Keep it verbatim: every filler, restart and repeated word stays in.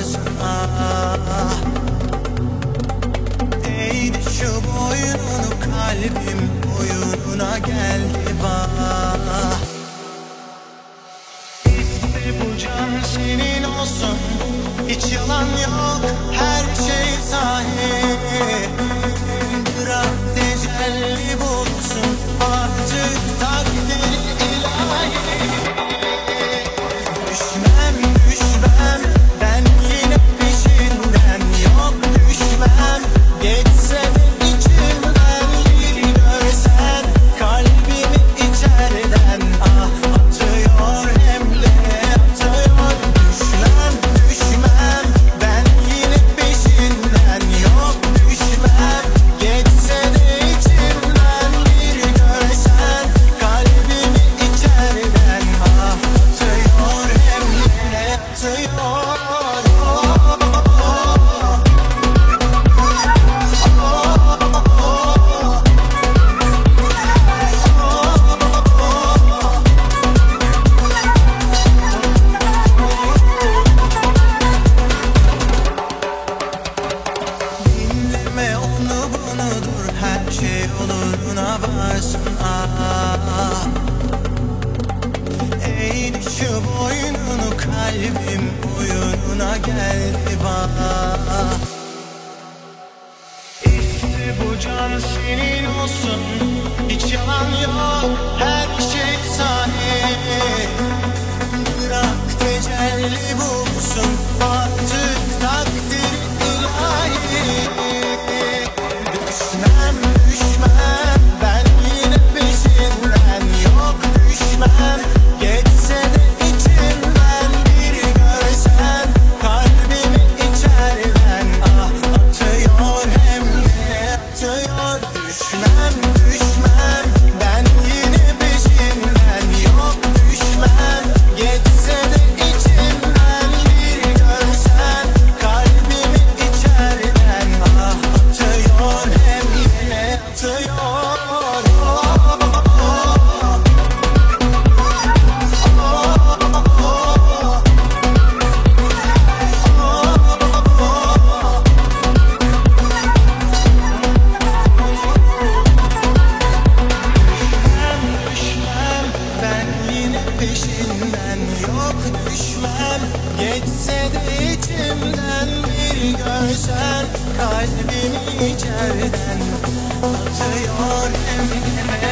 varsın ah. Eğdi şu boynunu, kalbim oyununa geldi vah. İşte bu can senin olsun, hiç yalan yok, her şey sahi. Bırak tecelli bulsun, artık takdir ilahi. Düşmem düşmem ben yine peşinden, yok düşmem. Geçse de içimden, bir görsen kalbimi içeriden ah atıyor, hem de atıyor. Düşmem düşmem ben yine peşinden, yok düşmem. Geçse de içimden, bir görsen kalbimi içeriden ah atıyor, hem de atıyor. Dinleme onu bunu, dur, her şey oluruna varsın ah. Eğdi şu boynunu, kalbim oyununa geldi vah. İşte bu can senin olsun, hiç yalan yok, her şey sahi. Bırak tecelli bulsun, artık takdir ilahi. Düşmem düşmem ben yine peşinden, yok düşmem. Geçse de içimden, bir görsen kalbimi içeriden ah atıyor, hem de atıyor. Düşmem düşmem ben yine peşinden, yok düşmem. Geçse de içimden, bir görsen kalbimi içeriden ah atıyor, hem yine atıyor. Düşmem ben yine peşinden, yok düşmem. Geçse de içimden, bir görsen kalbimi içeriden atıyor, hem de